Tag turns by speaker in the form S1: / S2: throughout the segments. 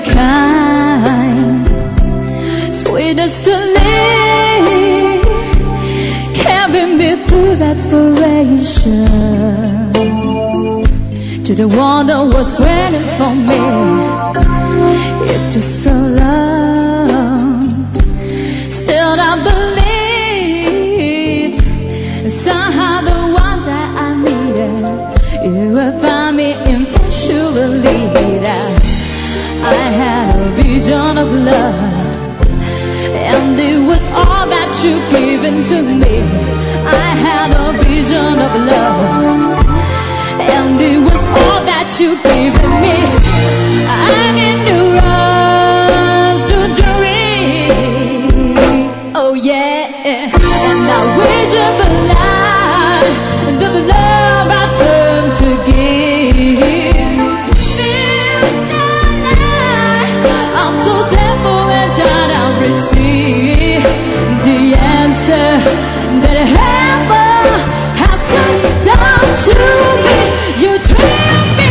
S1: kind, sweet as the lake, carrying me through desperation to the one that was waiting for me. It took so long, still I believe somehow the one that I needed, you will find me eventually. I had a vision of love, and it was all that you've given to me. I had a vision of love, and it was all that you've given me. I need to run to dream, oh yeah, and I wish you the love I turn to give. I'm so thankful that I receive the answer that heaven has sent down to me. You treat me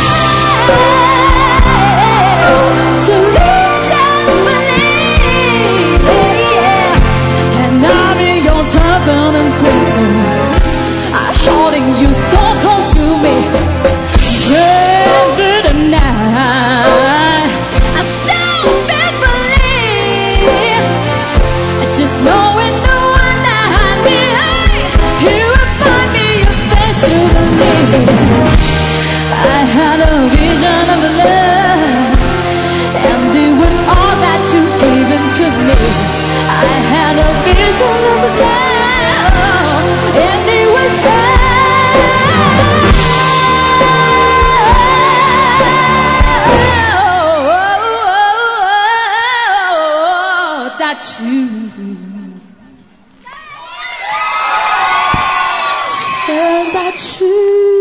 S1: kind, so lead and believe, and I'm in your turban and queen. I'm holding you so close to me, forever tonight. I'm so thankfully, just knowing the one that I need, you will find me eventually. I had a vision of love, and it was all that you've given to me. I had a vision of love, and it was all that you turned out true.